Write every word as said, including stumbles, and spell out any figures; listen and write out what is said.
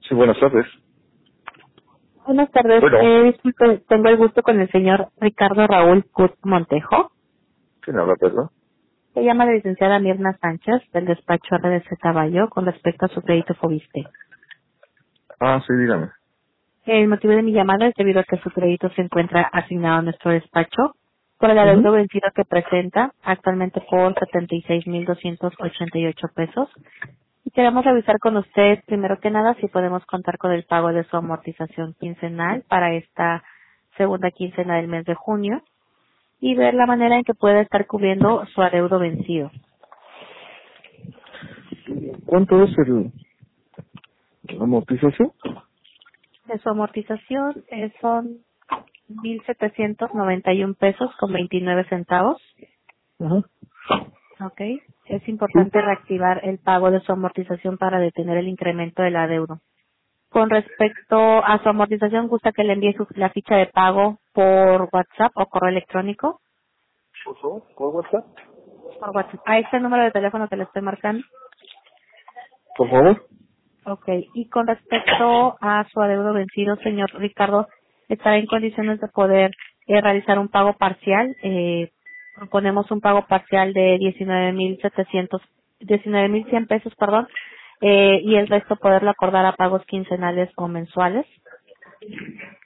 Sí, buenas tardes. Buenas tardes. Bueno, Eh, disculpe, tengo el gusto con el señor Ricardo Raúl Cut Montejo. ¿quién habla, perdón? Se llama la licenciada Mirna Sánchez del despacho R D Z Bayo con respecto a su crédito Fobiste. Ah, sí, dígame. El motivo de mi llamada es debido a que su crédito se encuentra asignado a nuestro despacho por el Ujú. adeudo vencido que presenta actualmente por setenta y seis mil doscientos ochenta y ocho pesos. Y queremos revisar con usted, primero que nada, si podemos contar con el pago de su amortización quincenal para esta segunda quincena del mes de junio y ver la manera en que puede estar cubriendo su adeudo vencido. ¿Cuánto es el la amortización? De su amortización eh, son mil setecientos noventa y un pesos con veintinueve centavos. Ajá. ¿Ok? Es Sí. importante reactivar el pago de su amortización para detener el incremento del adeudo. Con respecto a su amortización, ¿gusta que le envíe su- la ficha de pago por WhatsApp o correo electrónico? Por favor, ¿por WhatsApp? Por WhatsApp. A este número de teléfono que le estoy marcando. Por favor. Ok. Y con respecto a su adeudo vencido, señor Ricardo, ¿estará en condiciones de poder eh, realizar un pago parcial? Eh, proponemos un pago parcial de diecinueve mil setecientos, diecinueve mil cien pesos, perdón, eh, y el resto poderlo acordar a pagos quincenales o mensuales.